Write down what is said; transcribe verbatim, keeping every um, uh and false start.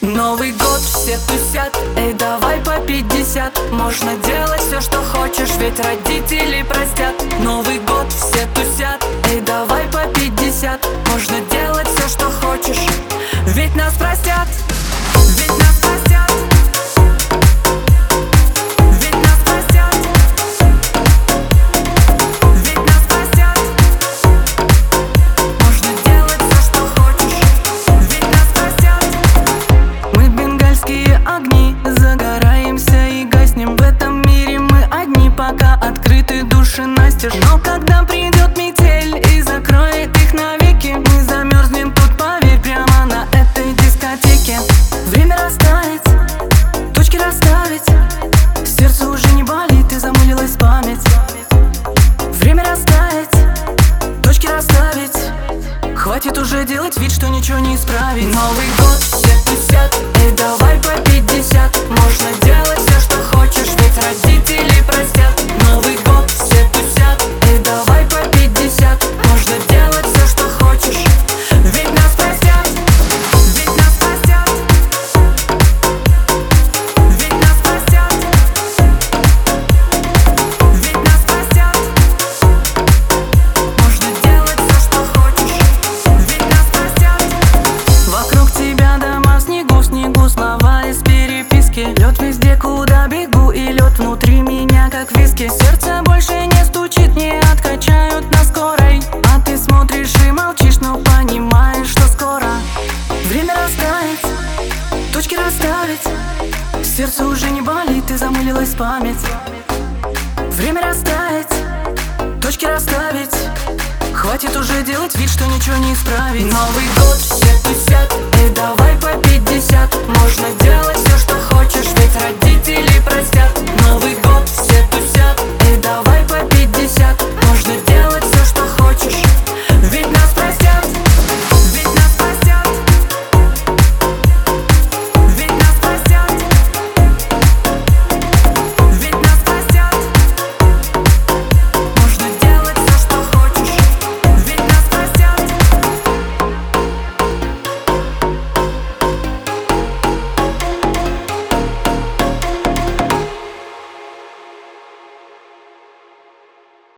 Новый год, все тусят, эй, давай по пятьдесят. Можно делать все, что хочешь, ведь родители простят. Новый год, все тусят, эй, давай по пятьдесят. Можно делать все, что хочешь, ведь нас простят. Ведь нас простят. Ведь нас простят. Ведь нас простят. Можно делать все, что хочешь, ведь нас простят. Мы бенгальские огни, загораемся и гаснем. В этом мире мы одни, пока открыты души настежь. Но когда придет метель и закроет их навеки, мы замерзнем тут, поверь, прямо на этой дискотеке. Время растает, точки расставить, сердце уже не болит и замылилась память. Время растает, точки расставить, хватит уже делать вид, что ничего не исправить. Новый год, все тусят, эй, давай по пятьдесят. Можно делать все, что хочешь, ведь родители простят. Новый год, все тусят, эй, давай по пятьдесят. Можно делать все, что хочешь, ведь нас простят. Ведь нас простят. Ведь нас простят. Ведь нас простят. Можно делать все, что хочешь, ведь нас простят. Вокруг тебя дома в снегу, в снегу слова из переписки. Лед везде, куда бегу, и лед внутри меня, как виски. Сердце больше не стучит, не откачают на скорой. А ты смотришь и молчишь, но понимаешь, что скоро время растает, точки расставить, сердце уже не болит и замылилась память. Время растает, точки расставить, хватит уже делать вид, что ничего не исправить. Новый год, все тусят, эй, давай по пятьдесят. Можно делать все, что хочешь, ведь родители простят.